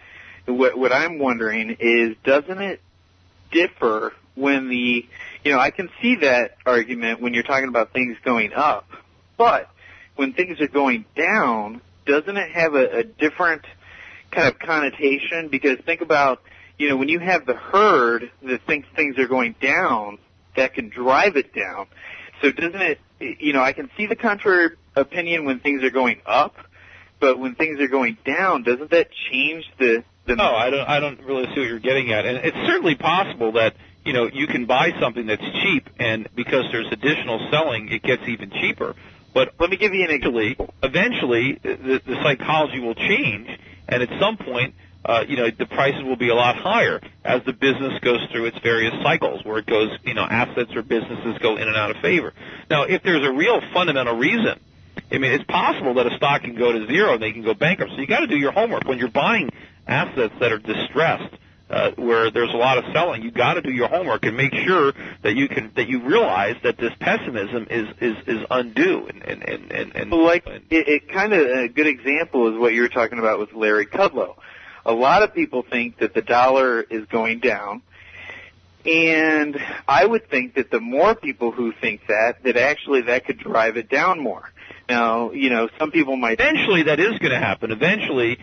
I'm wondering is, doesn't it differ when I can see that argument when you're talking about things going up, but when things are going down, doesn't it have a different kind of connotation? Because think about, when you have the herd that thinks things are going down, that can drive it down. So doesn't it, I can see the contrary opinion when things are going up, but when things are going down, doesn't that change the No, I don't really see what you're getting at. And it's certainly possible that, you can buy something that's cheap, and because there's additional selling, it gets even cheaper. But let me give you an example. Eventually, the psychology will change, and at some point, the prices will be a lot higher as the business goes through its various cycles where it goes, assets or businesses go in and out of favor. Now, if there's a real fundamental reason, it's possible that a stock can go to zero and they can go bankrupt. So you got to do your homework. When you're buying assets that are distressed, where there's a lot of selling, you got to do your homework and make sure that you realize that this pessimism is undue. It kind of a good example is what you were talking about with Larry Kudlow. A lot of people think that the dollar is going down, and I would think that the more people who think that actually that could drive it down more. Now, some people might... Eventually that is going to happen. Eventually,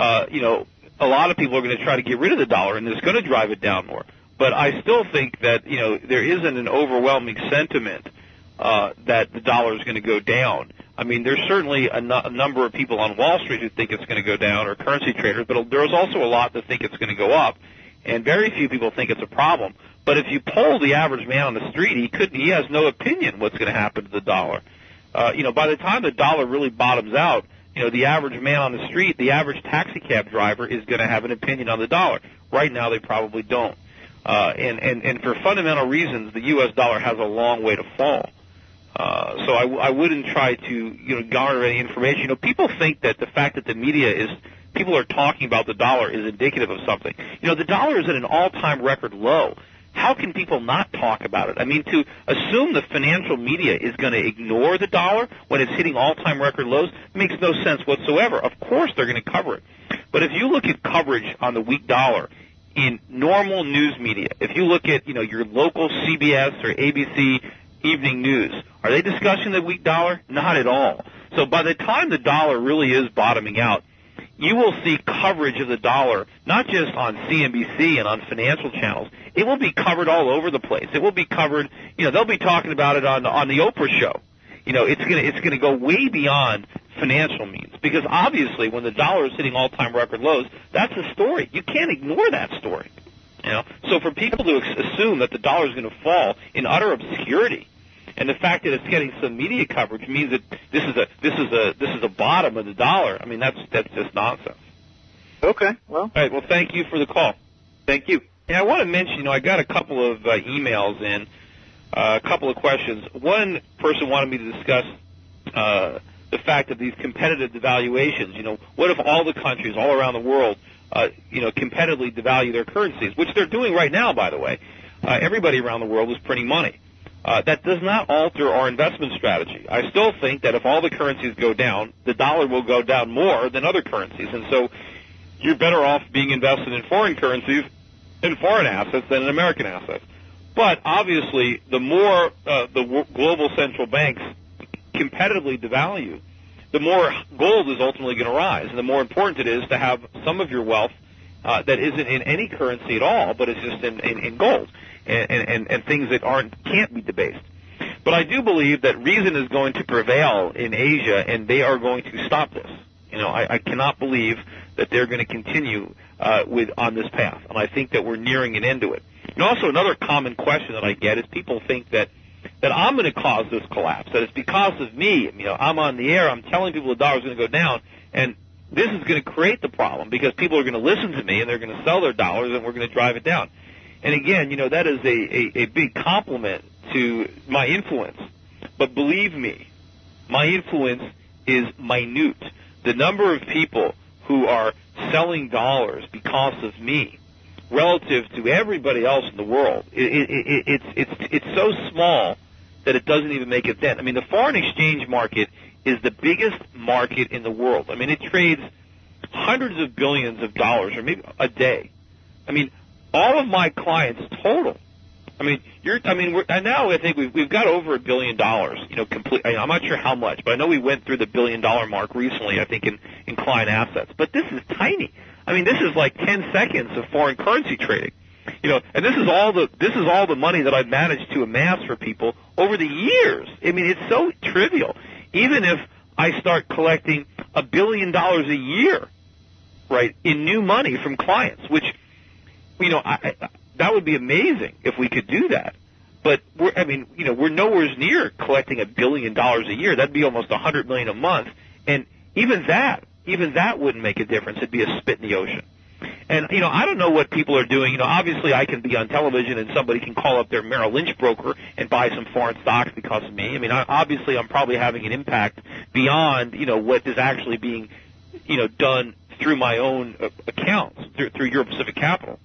a lot of people are going to try to get rid of the dollar, and it's going to drive it down more. But I still think that, there isn't an overwhelming sentiment that the dollar is going to go down. There's certainly a number of people on Wall Street who think it's going to go down, or currency traders, but there's also a lot that think it's going to go up, and very few people think it's a problem. But if you poll the average man on the street, he has no opinion what's going to happen to the dollar. By the time the dollar really bottoms out, the average man on the street, the average taxi cab driver is going to have an opinion on the dollar. Right now, they probably don't. And for fundamental reasons, the U.S. dollar has a long way to fall. So I wouldn't try to, garner any information. People think that the fact that the media people are talking about the dollar is indicative of something. The dollar is at an all-time record low. How can people not talk about it? To assume the financial media is going to ignore the dollar when it's hitting all-time record lows makes no sense whatsoever. Of course they're going to cover it. But if you look at coverage on the weak dollar in normal news media, if you look at, your local CBS or ABC evening news, are they discussing the weak dollar? Not at all. So by the time the dollar really is bottoming out, you will see coverage of the dollar, not just on CNBC and on financial channels. It will be covered all over the place. It will be covered, they'll be talking about it on the Oprah show. It's going to go way beyond financial means, because obviously when the dollar is hitting all-time record lows, that's a story. You can't ignore that story. So for people to assume that the dollar is going to fall in utter obscurity, and the fact that it's getting some media coverage means that this is a bottom of the dollar. That's just nonsense. Okay. Well. All right. Well, thank you for the call. Thank you. And I want to mention, I got a couple of emails in, a couple of questions. One person wanted me to discuss the fact of these competitive devaluations. What if all the countries all around the world, competitively devalue their currencies, which they're doing right now, by the way. Everybody around the world is printing money. That does not alter our investment strategy. I still think that if all the currencies go down, the dollar will go down more than other currencies. And so you're better off being invested in foreign currencies and foreign assets than in American assets. But obviously, the more the global central banks competitively devalue, the more gold is ultimately going to rise. And the more important it is to have some of your wealth that isn't in any currency at all, but it's just in gold and things that can't be debased. But I do believe that reason is going to prevail in Asia, and they are going to stop this. I cannot believe that they're going to continue on this path, and I think that we're nearing an end to it. And also another common question that I get is people think that I'm going to cause this collapse, that it's because of me. I'm on the air, I'm telling people the dollar's going to go down, and this is going to create the problem because people are going to listen to me and they're going to sell their dollars and we're going to drive it down. And again, that is a big compliment to my influence. But believe me, my influence is minute. The number of people who are selling dollars because of me relative to everybody else in the world, it's so small that it doesn't even make a dent. The foreign exchange market is the biggest market in the world. It trades hundreds of billions of dollars, or maybe a day. All of my clients total. Now I think we've got over $1 billion. Complete. I'm not sure how much, but I know we went through the $1 billion mark recently. I think in client assets, but this is tiny. This is like 10 seconds of foreign currency trading. And this is all the money that I've managed to amass for people over the years. It's so trivial. Even if I start collecting $1 billion a year, right, in new money from clients, which, that would be amazing if we could do that. But we're nowhere near collecting $1 billion a year. That'd be almost $100 million a month, and even that wouldn't make a difference. It'd be a spit in the ocean. And, I don't know what people are doing. Obviously I can be on television and somebody can call up their Merrill Lynch broker and buy some foreign stocks because of me. Obviously I'm probably having an impact beyond, what is actually being, done through my own accounts, through Euro Pacific Capital.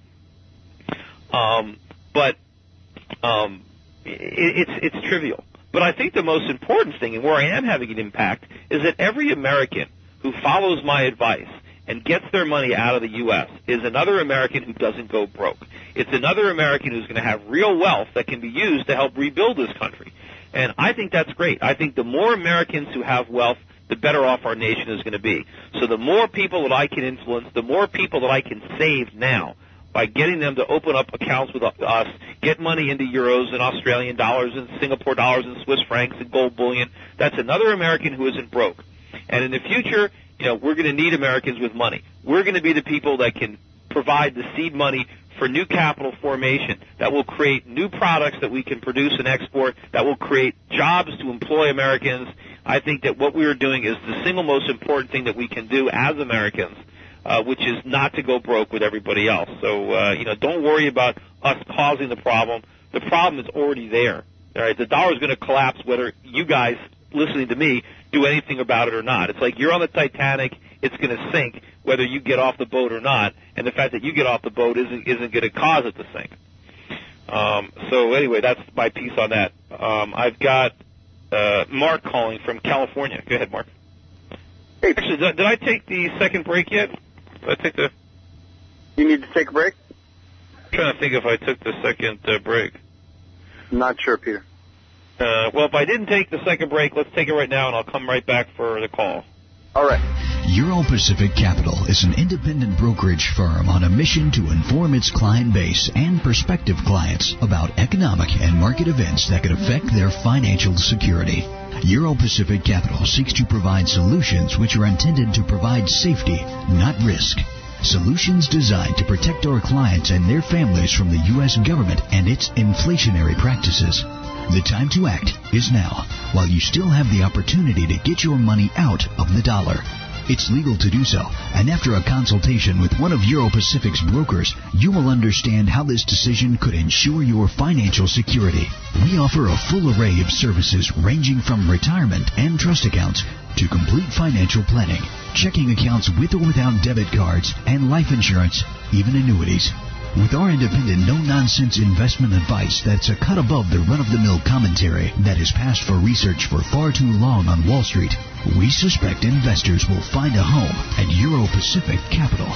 But it's trivial. But I think the most important thing, and where I am having an impact, is that every American who follows my advice and gets their money out of the U.S. is another American who doesn't go broke. It's another American who's going to have real wealth that can be used to help rebuild this country. And I think that's great. I think the more Americans who have wealth, the better off our nation is going to be. So the more people that I can influence, the more people that I can save now by getting them to open up accounts with us, get money into euros and Australian dollars and Singapore dollars and Swiss francs and gold bullion, that's another American who isn't broke. And in the future, we're going to need Americans with money. We're going to be the people that can provide the seed money for new capital formation that will create new products that we can produce and export, that will create jobs to employ Americans. I think that what we are doing is the single most important thing that we can do as Americans, which is not to go broke with everybody else. So, don't worry about us causing the problem. The problem is already there. All right, the dollar is going to collapse whether you guys listening to me do anything about it or not. It's like you're on the Titanic, it's going to sink whether you get off the boat or not, and the fact that you get off the boat isn't going to cause it to sink. So anyway, that's my piece on that. I've got Mark calling from California. Go ahead, Mark. Hey. Actually, did I take the second break yet? Did I take the... You need to take a break? I'm trying to think if I took the second break. Not sure, Peter. Well, if I didn't take the second break, let's take it right now, and I'll come right back for the call. All right. Euro Pacific Capital is an independent brokerage firm on a mission to inform its client base and prospective clients about economic and market events that could affect their financial security. Euro Pacific Capital seeks to provide solutions which are intended to provide safety, not risk. Solutions designed to protect our clients and their families from the U.S. government and its inflationary practices. The time to act is now, while you still have the opportunity to get your money out of the dollar. It's legal to do so, and after a consultation with one of Euro Pacific's brokers, you will understand how this decision could ensure your financial security. We offer a full array of services ranging from retirement and trust accounts to complete financial planning, checking accounts with or without debit cards, and life insurance, even annuities. With our independent, no-nonsense investment advice that's a cut above the run-of-the-mill commentary that is passed for research for far too long on Wall Street, we suspect investors will find a home at Euro Pacific Capital.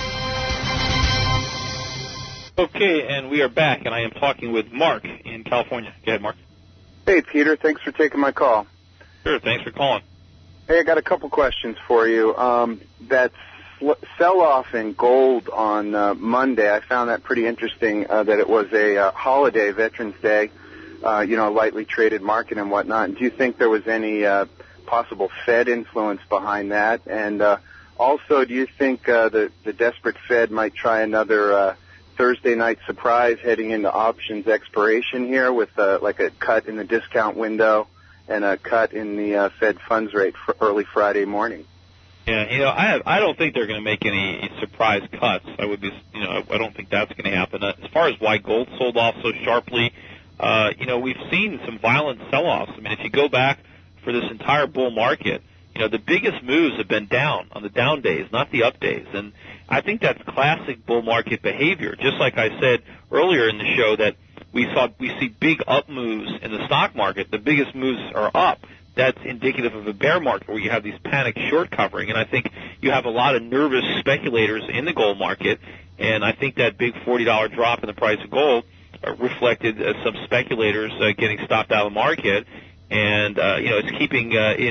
Okay, and we are back, and I am talking with Mark in California. Go ahead, Mark. Hey, Peter. Thanks for taking my call. Sure, thanks for calling. Hey, I got a couple questions for you. That sell-off in gold on Monday, I found that pretty interesting, that it was a holiday, Veterans Day, a lightly traded market and whatnot. And do you think there was any possible Fed influence behind that? And also, do you think the desperate Fed might try another Thursday night surprise heading into options expiration here with like a cut in the discount window and a cut in the Fed funds rate for early Friday morning? Yeah, I don't think they're going to make any surprise cuts. I don't think that's going to happen. As far as why gold sold off so sharply, we've seen some violent sell-offs. I mean, if you go back for this entire bull market, the biggest moves have been down on the down days, not the up days. And I think that's classic bull market behavior. Just like I said earlier in the show that we see big up moves in the stock market. The biggest moves are up. That's indicative of a bear market where you have these panic short covering. And I think you have a lot of nervous speculators in the gold market. And I think that big $40 drop in the price of gold reflected some speculators getting stopped out of the market. And it's keeping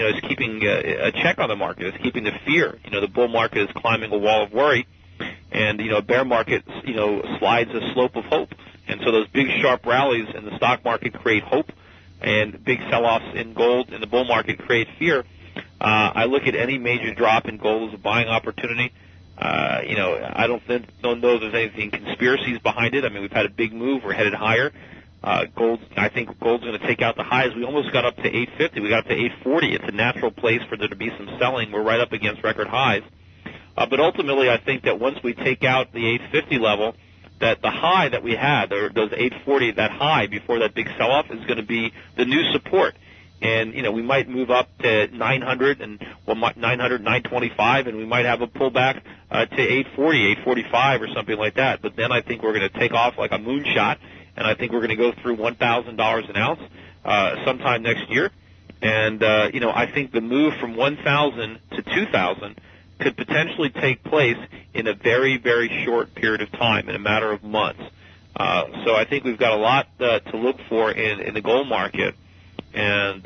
a check on the market. It's keeping the fear. The bull market is climbing a wall of worry, and a bear market slides a slope of hope. And so those big sharp rallies in the stock market create hope, and big sell-offs in gold in the bull market create fear. I look at any major drop in gold as a buying opportunity. I don't know there's anything conspiracies behind it. I mean, we've had a big move. We're headed higher. I think gold's going to take out the highs. We almost got up to 850. We got up to 840. It's a natural place for there to be some selling. We're right up against record highs. But ultimately, I think that once we take out the 850 level, that the high that we had, or those 840, that high before that big sell-off, is going to be the new support. And, we might move up to 900 925, and we might have a pullback to 840, 845 or something like that. But then I think we're going to take off like a moonshot, and I think we're going to go through $1,000 an ounce sometime next year. And, I think the move from 1,000 to 2,000 could potentially take place in a very, very short period of time, in a matter of months. So I think we've got a lot to look for in the gold market. And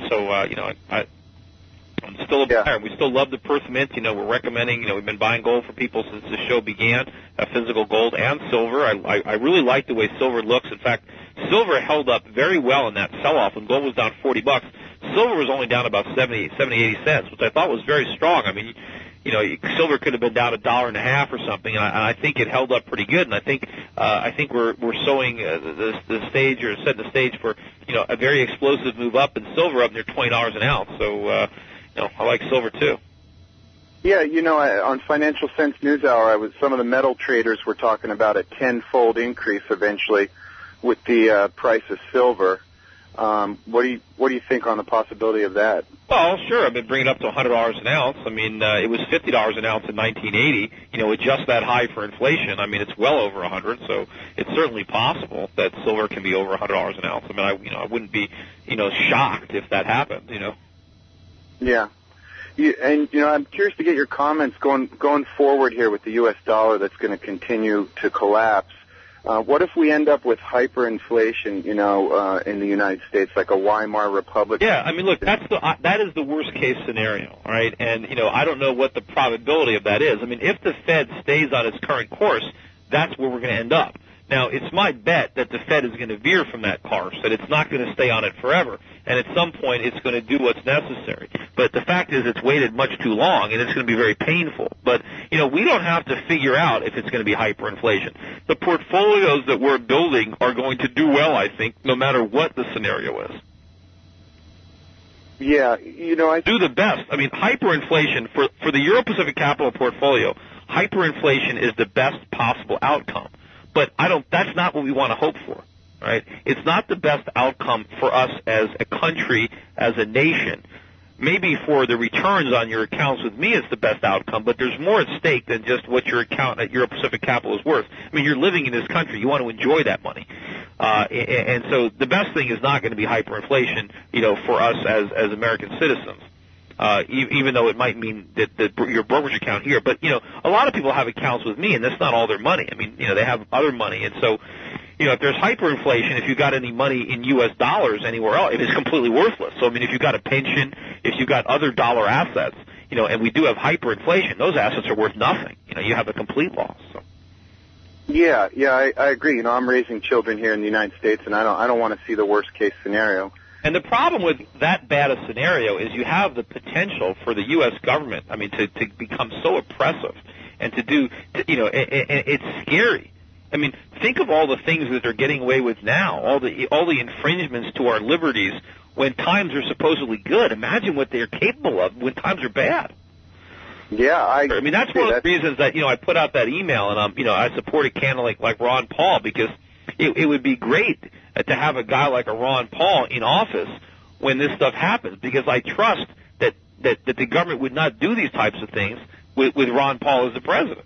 I'm still a buyer. We still love the Perth Mint. We're recommending, we've been buying gold for people since the show began, physical gold and silver. I really like the way silver looks. In fact, silver held up very well in that sell-off when gold was down $40. Silver was only down about 80 cents, which I thought was very strong. I mean, silver could have been down $1.50 or something, and I think it held up pretty good. And I think we're sowing the stage, or setting the stage for a very explosive move up in silver up near $20 an ounce. So I like silver too. Yeah, on Financial Sense NewsHour, some of the metal traders were talking about a 10-fold increase eventually with the price of silver. What do you think on the possibility of that? Well, sure. I've been bringing it up to $100 an ounce. I mean, it was $50 an ounce in 1980. Adjust that high for inflation. I mean, it's well over 100, so it's certainly possible that silver can be over $100 an ounce. I mean, I wouldn't be, shocked if that happened. Yeah. I'm curious to get your comments going forward here with the U.S. dollar that's going to continue to collapse. What if we end up with hyperinflation, in the United States, like a Weimar Republic? Yeah, I mean, look, that is the worst case scenario, all right? And, I don't know what the probability of that is. I mean, if the Fed stays on its current course, that's where we're going to end up. Now, it's my bet that the Fed is going to veer from that course, that it's not going to stay on it forever. And at some point, it's going to do what's necessary. But the fact is it's waited much too long, and it's going to be very painful. But, we don't have to figure out if it's going to be hyperinflation. The portfolios that we're building are going to do well, I think, no matter what the scenario is. Yeah, you know, I do the best. I mean, hyperinflation for the Euro-Pacific Capital portfolio, hyperinflation is the best possible outcome. But that's not what we want to hope for, right? It's not the best outcome for us as a country, as a nation. Maybe for the returns on your accounts with me, it's the best outcome, but there's more at stake than just what your account at Euro-Pacific Capital is worth. I mean, you're living in this country. You want to enjoy that money. And so the best thing is not going to be hyperinflation, for us as American citizens, even though it might mean that your brokerage account here. But, a lot of people have accounts with me, and that's not all their money. I mean, they have other money. And so, if there's hyperinflation, if you got any money in U.S. dollars anywhere else, it is completely worthless. So, I mean, if you got a pension, if you got other dollar assets, and we do have hyperinflation, those assets are worth nothing. You have a complete loss. So. Yeah, I agree. I'm raising children here in the United States, and I don't want to see the worst case scenario. And the problem with that bad a scenario is you have the potential for the U.S. government, to become so oppressive and to do, it's scary. I mean, think of all the things that they're getting away with now, all the infringements to our liberties when times are supposedly good. Imagine what they're capable of when times are bad. Yeah, I mean, that's one of the reasons that, I put out that email, and I support a candidate like Ron Paul, because it would be great to have a guy like a Ron Paul in office when this stuff happens, because I trust that the government would not do these types of things with Ron Paul as the president.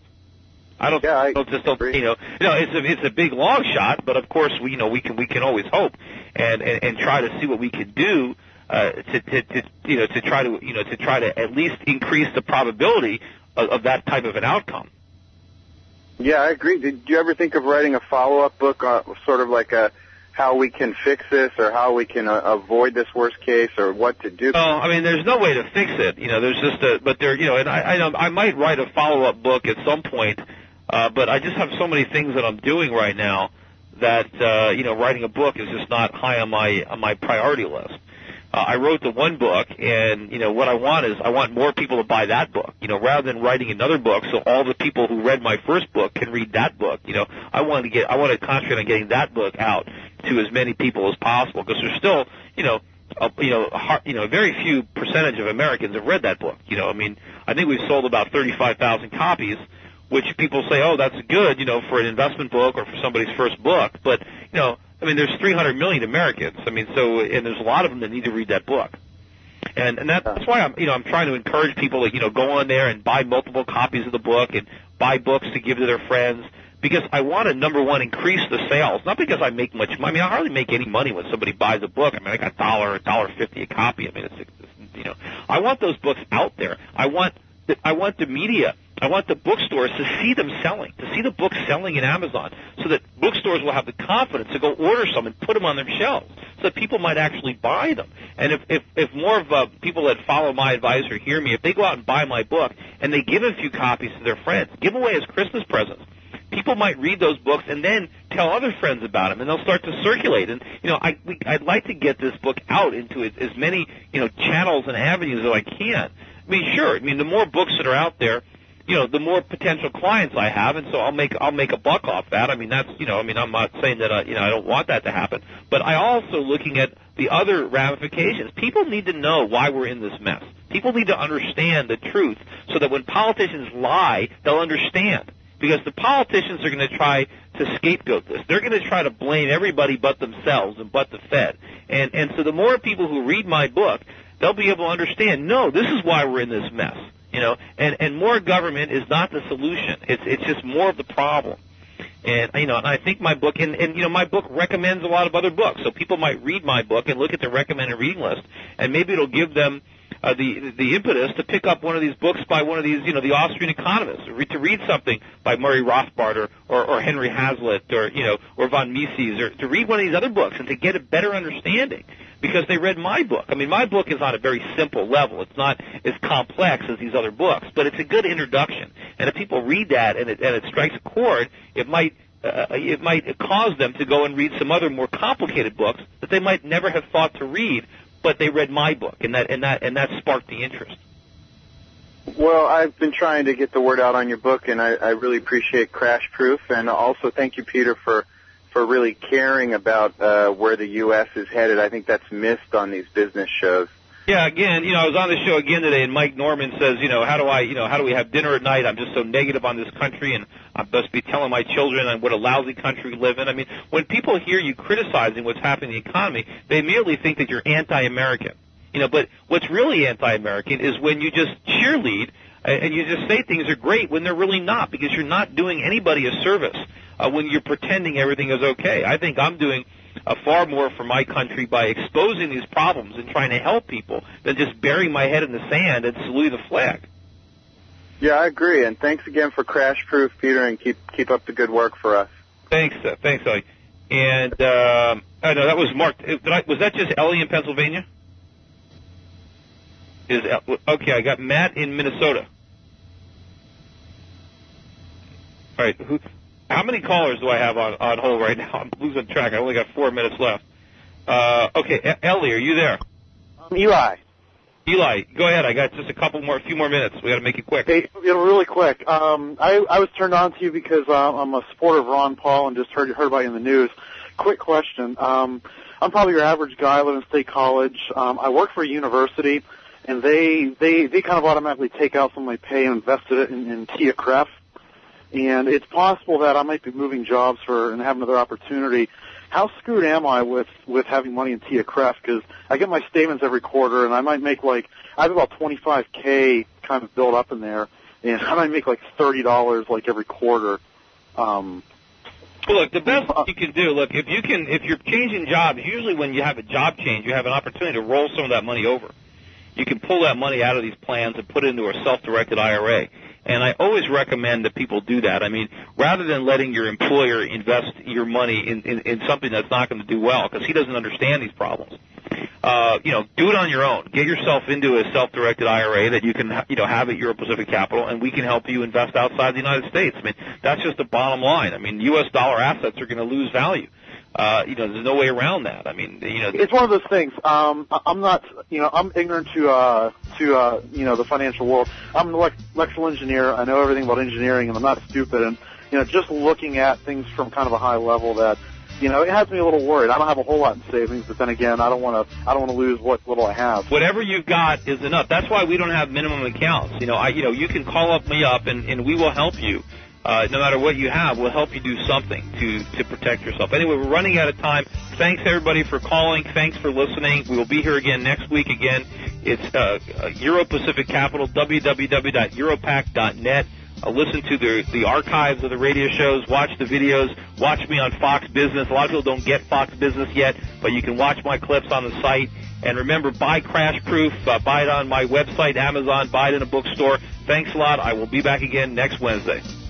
It's a big long shot, but of course we can always hope and try to see what we can do to try to at least increase the probability of that type of an outcome. Yeah, I agree. Did you ever think of writing a follow-up book, sort of like how we can fix this, or how we can avoid this worst case, or what to do? No, I mean, there's no way to fix it. There's just and I might write a follow-up book at some point. But I just have so many things that I'm doing right now that writing a book is just not high on my priority list. I wrote the one book, and what I want more people to buy that book. Rather than writing another book, so all the people who read my first book can read that book. I want to concentrate on getting that book out to as many people as possible, because there's still a very few percentage of Americans have read that book. I think we've sold about 35,000 copies. Which people say, oh, that's good, for an investment book or for somebody's first book. But, there's 300 million Americans. And there's a lot of them that need to read that book. And that's why I'm trying to encourage people to, go on there and buy multiple copies of the book and buy books to give to their friends. Because I want to, number one, increase the sales. Not because I make much money. I hardly make any money when somebody buys a book. I got $1.50 a copy. I want those books out there. I want the media. I want the bookstores to see them selling, to see the books selling in Amazon, so that bookstores will have the confidence to go order some and put them on their shelves, so that people might actually buy them. And if more of people that follow my advice or hear me, if they go out and buy my book and they give a few copies to their friends, give away as Christmas presents, people might read those books and then tell other friends about them, and they'll start to circulate. And I'd like to get this book out into as many channels and avenues as I can. Sure. The more books that are out there, the more potential clients I have, and so I'll make a buck off that. I'm not saying that I don't want that to happen, but I also looking at the other ramifications. People need to know why we're in this mess. People need to understand the truth, so that when politicians lie, they'll understand. Because the politicians are going to try to scapegoat this. They're going to try to blame everybody but themselves and but the Fed. And so the more people who read my book, they'll be able to understand, no, this is why we're in this mess. And more government is not the solution. It's just more of the problem. And and I think my book and my book recommends a lot of other books. So people might read my book and look at the recommended reading list, and maybe it'll give them the impetus to pick up one of these books by one of these, the Austrian economists, to read something by Murray Rothbard or Henry Hazlitt or von Mises, or to read one of these other books and to get a better understanding, because they read my book. My book is on a very simple level. It's not as complex as these other books, but it's a good introduction. And if people read that and it strikes a chord, it might cause them to go and read some other more complicated books that they might never have thought to read, but they read my book, and that sparked the interest. Well, I've been trying to get the word out on your book, and I really appreciate Crash Proof, and also thank you, Peter, for really caring about where the U.S. is headed. I think that's missed on these business shows. Yeah, again, I was on the show again today, and Mike Norman says, how do we have dinner at night? I'm just so negative on this country, and I'm supposed to be telling my children what a lousy country we live in. I mean, when people hear you criticizing what's happening in the economy, they immediately think that you're anti-American. But what's really anti-American is when you just cheerlead and you just say things are great when they're really not, because you're not doing anybody a service when you're pretending everything is okay. I think I'm doing far more for my country by exposing these problems and trying to help people than just burying my head in the sand and saluting the flag. Yeah, I agree. And thanks again for Crash Proof, Peter, and keep up the good work for us. Thanks, Ellie. And no, that was Mark. Was that just Ellie in Pennsylvania? Okay, I got Matt in Minnesota. All right, how many callers do I have on hold right now? I'm losing track. I only got 4 minutes left. Okay, Ellie, are you there? Eli, go ahead. I got just a few more minutes. We got to make it quick. Hey, really quick. I was turned on to you because I'm a supporter of Ron Paul and just heard about you in the news. Quick question. I'm probably your average guy. I live in State College. I work for a university, and they kind of automatically take out some of my pay and invested it in TIAA-CREF. And it's possible that I might be moving jobs and have another opportunity. How screwed am I with having money in TIAA-CREF? Because I get my statements every quarter, and I might make I have about $25K kind of built up in there, and I might make $30 every quarter. Well, look, the best you can do, if you're changing jobs, usually when you have a job change, you have an opportunity to roll some of that money over. You can pull that money out of these plans and put it into a self-directed IRA. And I always recommend that people do that. I mean, rather than letting your employer invest your money in something that's not going to do well, because he doesn't understand these problems. Do it on your own. Get yourself into a self-directed IRA that you can, have at Euro Pacific Capital, and we can help you invest outside the United States. I mean, that's just the bottom line. I mean, U.S. dollar assets are going to lose value. There's no way around that. I mean, it's one of those things. I'm not, I'm ignorant to the financial world. I'm an electrical engineer. I know everything about engineering, and I'm not stupid. And, just looking at things from kind of a high level that, it has me a little worried. I don't have a whole lot in savings, but then again, I don't want to lose what little I have. Whatever you've got is enough. That's why we don't have minimum accounts. You can call me up and we will help you. No matter what you have, we'll help you do something to protect yourself. Anyway, we're running out of time. Thanks, everybody, for calling. Thanks for listening. We will be here again next week. Again, it's Euro Pacific Capital, www.europac.net. Listen to the archives of the radio shows. Watch the videos. Watch me on Fox Business. A lot of people don't get Fox Business yet, but you can watch my clips on the site. And remember, buy Crash Proof. Buy it on my website, Amazon. Buy it in a bookstore. Thanks a lot. I will be back again next Wednesday.